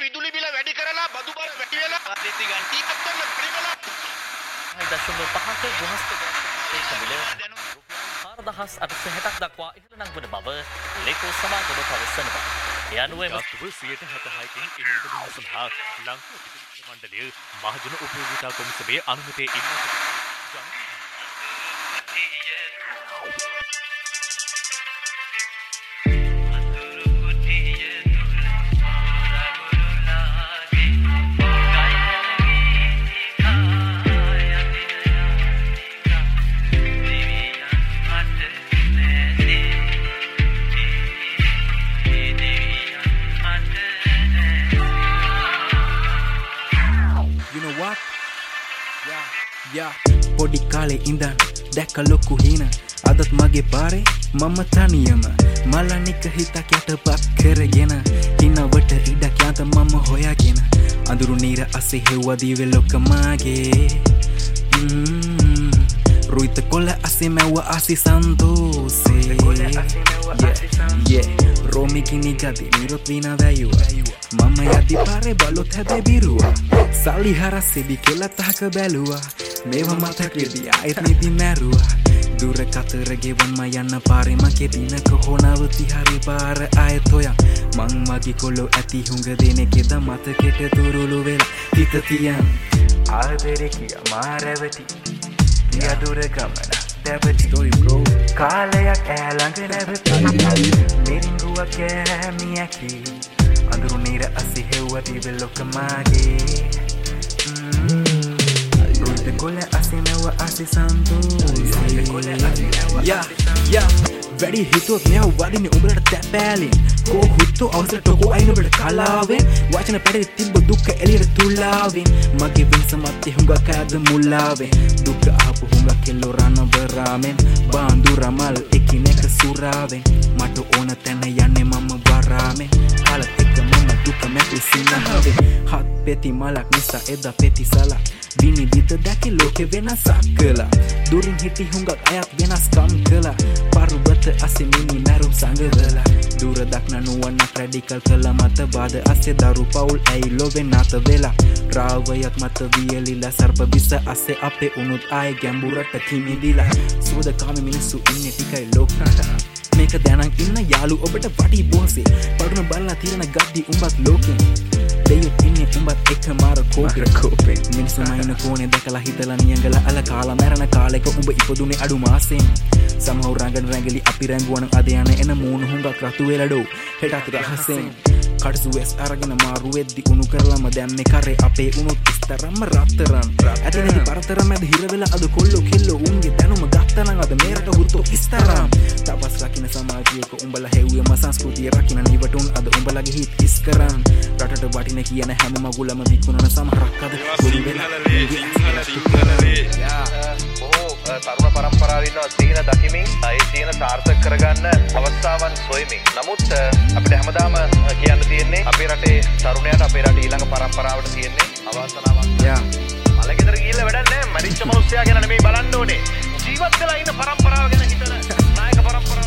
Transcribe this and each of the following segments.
විදුලි බිල වැඩි කරලා බදු බර වැඩි වෙලා දෙති ගන්න ඊකත් ගන්න බැරි වෙලා 6.5ක ගෘහස්ත ගෑස් බිල රුපියල් 4,860ක් දක්වා ඉහළ නංවන බව ලේකෝ සමාගම පවසනවා. ඒ අනුව වස්තුව 76කින් ඉහළ බැලීම සඳහා ලංකා විදුලි මණ්ඩලය මහජන උපයෝගිතා කොමිසමේ අනුමැතිය ඉල්ලා පොඩි කාලේ ඉඳන් දැක්ක ලොකු හින අදත් මගේ පාරේ මම තනියම මලනික හිතක් යටපත් කරගෙන හිනවට ඉඩක් යන්ත මම හොයාගෙන අඳුරු නීර අසේ හෙව්වදී වෙලොක මාගේ රුයිත කොල අසේ මැව්ව අසි සන්තෝසේ රෝමිකිනි ගති නිරොත් වීන වැයුවා මම යදි පාරේ බලොත් හැබැ බිරුවා සල්ලි හරස් සෙබි කෙල තහක බැලුවා මේව මතකෙදී ආයෙත් නිදි මැරුවා දුර කතර ගෙවන්ම යන්න පාරේ මගේ දිනක හොනවති හරි පාර ආයෙත් හොයන් මං මගේ කොල්ලෝ ඇති හුඟ දෙනෙක්ද මතකෙට දුරුළු වෙලා හිත තියන් ආදරේ කිය මාරවටි තියා දුර ගමන දැවටි කාලයක් ඈ ළඟ නැවති මිරිඟුවක් කෑමියකි අඳුරු නීර අසි හෙව්වදී වෙලොක මාගේ Kole asimewa asisantu වැඩි හිතුවත් මෙයා වදින්නේ උඹලට තැපෑලින් කෝ හුත්තෝ අවසරට කෝ අයිනවලට කලාවෙන් වචන පැඩේ තිබ්බ දුක්ඛ එළියට තුලාවෙන් මගේ වෙනස මැත්තේ හුඟක් ආද මුලාවෙන් දුක්ඛ ආපු හුඟක් කෙල්ලෝ රණබරාමෙන් බාඳු රමල් එකිනෙක සුරාවෙන් මට ඕන තැන යන්නේ මම වරාමෙන් කාලත් එක්ක මම දුක මැටි සිනහවෙන් හත් පෙති මලක් නිසා එදා පෙති සලක් විනි විත දැකි ලෝකෙ වෙනසක් කළා දුරින් හිටි හුඟක් අයත් වෙනස්කම් කළා පර්වත අසේ මිනි මැරුම් සංගදලා දුර දක්න නුවණක් රැඩිකල් කළා මත බාද අසේ දරු පවුල් ඇයි ලොවෙන් නැත වෙලා රාවයක් මත වියලිලා සර්ප විස අසේ අපේ උනුත් ආයේ ගැඹුරට කිමිදිලා සුවද කාම මිනිස්සු ඉන්නේ ටිකයි ලෝකනට මේක දැනන් ඉන්න යාළු ඔබට වටි බොහසේ පඩුන බලලා තිරන ගද්දි උඹත් ලෝකෙන් දෙයොත් ඉන්නේ උඹත් එක මාර කෝපේ මිනිස්සු මයින කෝනේ දැකලා හිතලා නියංගලා අල කාලා මැරෙන කාලෙක උඹ ඉපදුනේ අඩු මාසෙන් සමහර රංගන රැඟලි අපි රැඟුවන අද යන එන මූණ හුඟක් රතු වෙලඩෝ හෙටත් රහසෙන් කඩසුවස් අරගෙන මාරු වෙද්දි උණු කරලම දැම්මේ කරේ අපේ උණුත් ඉස්තරම්ම රත්තරන් ඇතිනදි පරතර මැද හිර වෙලා අද කොල්ලෝ කෙල්ලෝ උන්ගේ දැනුම ගත්තනම් අද මේරට හුරුතෝ ඉස්තරම් තපස් රකින්න සමාජයක උඹලා හෙව්වෙම සංස්කෘතිය රකින්න නිවටුන් අද උඹලගේ හිත් ඉස් කරන් රටට වටින කියන හැම මගුලම විකුණන සමහරක් අද ගොලි වෙලා තරුණ පරම්පරාව ඉන්නවා සීන දකිමින් ඒ සීන සාර්ථක කරගන්න අවස්ථාවන් සොයමින්. නමුත් අපිට හැමදාම කියන්න තියෙන්නේ අපේ රටේ තරුණයාට අපේ රටේ ඊළඟ පරම්පරාවට තියෙන්නේ අවස්ථාවක්. මලගෙදර ගිහිල්ලා වැඩක් නැහැ. මරිච්ච මිනිස්සයා ගැන නෙමෙයි බලන්න ඕනේ. ජීවත් වෙලා ඉන්න පරම්පරාව ගැන හිතන නායක පරම්පරාව.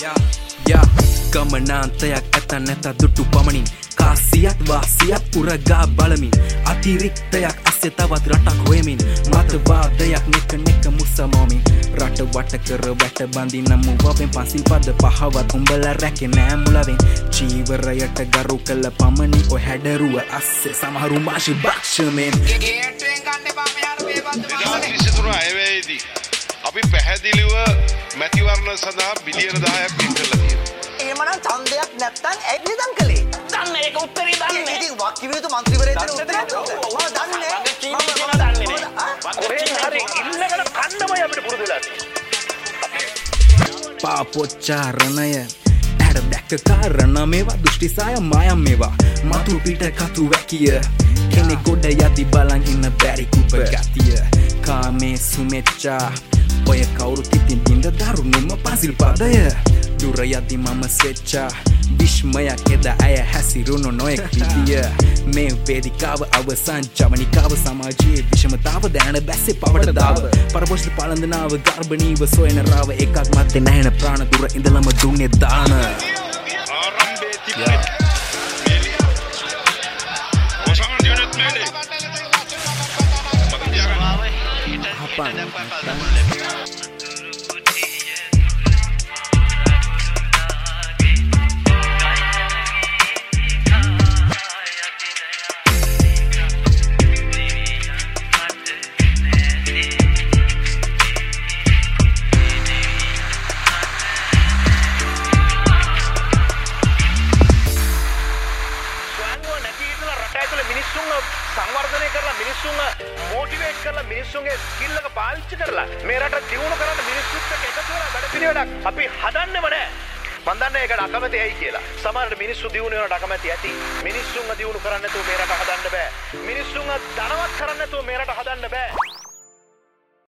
ගමනාන්තයක් ඇත නැත දුටු පමණින් කාසියක් වාසියක් උරගා බලමින් අතිරික්තයක් අස්සේ තවත් රටක් හොයමින් මතවාදයක් නෙක මුසමෝමින් රට වට කර වැට බඳින මුවවෙන් පසිල් පද පහවත් උඹලා රැකේ නෑ මුලවෙන් චීවරයට ගරු කළ පමණි ඔය හැඩරුව අස්සේ සමහරු මාෂි බක්ෂමෙන් ගේට්ටුවෙන් ගන්න එපා මෙහාට මේ බද්ද 2023 අයවැයේදී අපි පැහැදිලිව මැතිවරණ සඳහා බිලියන 10ක් වෙන් කරලා තියෙනවා. එහෙමනම් ඡන්දයක් නැත්තම් ඇයි නිදන් කළේ? දන්නේ ඒක උත්තරේ දන්නේ. ඉතින් වක්කිවියතු මන්ත්‍රීවරයෙක් දෙන උත්තරයක් දන්නේ. කොහෙන් හරි ඉන්නකට කන්නමයි අපිට පුරුදු වෙලා තියෙන්නේ. පාපොච්චාරණය ඇඩ දැක්ක කාරණ මේවා දෘෂ්ටිසාය මායම් මේවා මතු පිට කතු වැකිය කෙනෙක් ගොඩ යති බලන් ඉන්න බැරි කුප ගතිය කාමේ සුමෙච්චා ඔය කවුරුත් ඉතින් බින්ද දරුණුම පසිල් පදය දුර යති මම ස්වෙච්චා විශ්මයක් එද ඇය හැසිරුණු නොයෙක් විදිය මේ වේදිකාව අවසන් ජවනිකාව සමාජයේ විෂමතාව දැන බැස්සේ පවට දාව පරපෝෂිත පාලන්දනාව ගර්භණීව සොයන රාව එකක් මත්තේ නැහෙන ප්‍රාණ දුර ඉඳලම දුන්නේ දාන සංවර්ධනය කරලා මිනිස්සුන්ව මොටිවේට් කරලා මිනිස්සුන්ගේ ස්කිල් එක පාවිච්චි කරලා මේ රට දියුණු කරන්න මිනිස්සුත් එක්ක එකතු වෙලා වැඩ පිළිවෙලක් අපි හදන්නෙම නැහැ. මම දන්නේ ඒකට අකමැති ඇයි කියලා. සමහරවිට මිනිස්සු දියුණු වෙනවට අකමැති ඇති. මිනිස්සුන්ව දියුණු කරන්න නැතුව මේ රට හදන්න බෑ. මිනිස්සුන්ව ධනවත් කරන්න නැතුව මේ රට හදන්න බෑ.